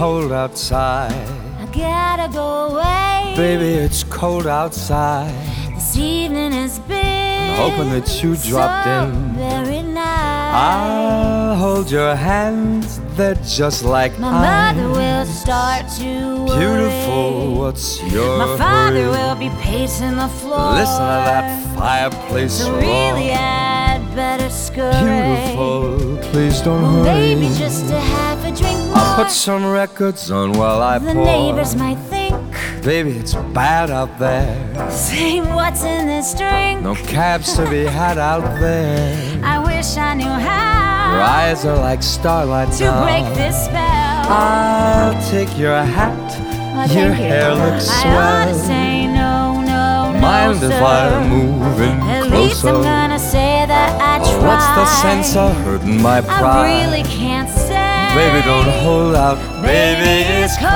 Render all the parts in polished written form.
cold outside. I gotta go away. Baby, it's cold outside. This evening has been Hoping that you dropped so in. very nice. I'll hold your hands, they're just like My ice. mother will start to worry. Beautiful, what's your My father hurry? will be pacing the floor. Listen to that fireplace So roar. really I'd better scurry. Beautiful, please don't Well, hurry. maybe just to have a drink more. I'll put some records on while I The pour. neighbors might think, Baby, it's bad out there. say what's in this drink. No cabs to be had out there. I wish I knew how Your eyes are like starlight to now. break this spell. I'll take your hat. Oh, Your thank you. hair looks I swell. ought to say no, no, Mind no, if sir. I move in At closer? least I'm gonna say that I Oh, tried. what's the sense of hurting my pride? I really can't say. Baby, don't hold out. Baby, it's cold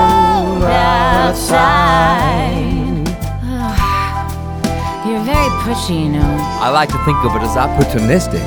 outside. You're very pushy, you know. I like to think of it as opportunistic.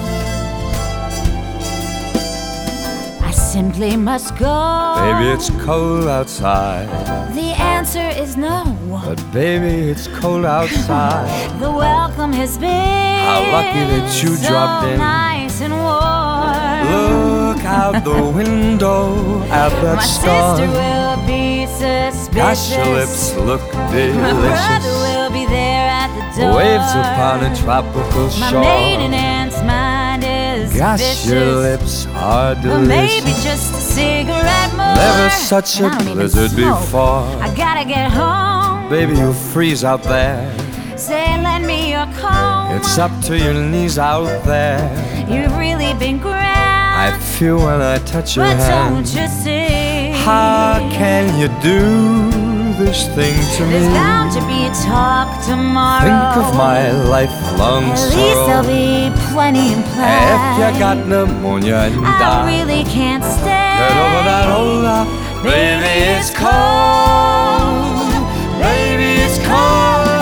I simply must go. Baby, it's cold outside. The answer is no. But baby, it's cold outside. The welcome has been How lucky that you so dropped in. nice and warm. Look out the window at that My star. sister will be suspicious. Gosh, your lips look My brother delicious. will be there at the door. Waves upon a tropical My shore. maiden aunt's mind is Gosh, vicious. your lips are But maybe delicious. just a cigarette more. Never such And a I don't even blizzard smoke. before. I gotta get home. Baby, you'll freeze out there. Say, lend me your comb. It's up to your knees out there. You've really been grand. I feel when I touch your But hand. don't you see? How can you do this thing to me? There's bound to be talk tomorrow. Think of my lifelong At least there'll sorrow. be plenty in play. If you got pneumonia and I die, really can't stay. get over that hold up. Baby, it's cold. Baby, it's cold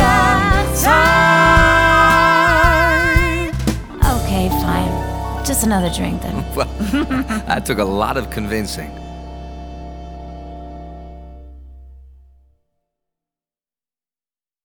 outside. Okay, fine. Just another drink then. Well, that took a lot of convincing.